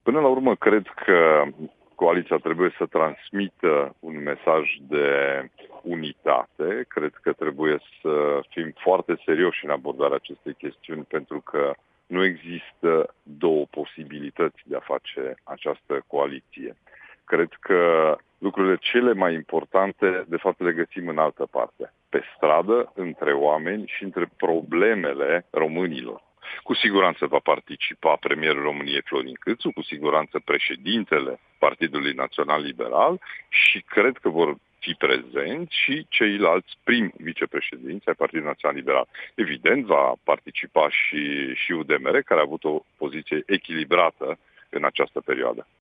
Până la urmă, cred că coaliția trebuie să transmită un mesaj de unitate. Cred că trebuie să fim foarte serioși în abordarea acestei chestiuni, pentru că nu există două posibilități de a face această coaliție. Cred că lucrurile cele mai importante, de fapt, le găsim în altă parte, pe stradă, între oameni și între problemele românilor. Cu siguranță va participa premierul României Florin Câțu, cu siguranță președintele Partidului Național Liberal și cred că vor fi prezenți și ceilalți primi vicepreședinți ai Partidului Național Liberal. Evident, va participa și UDMR, care a avut o poziție echilibrată în această perioadă.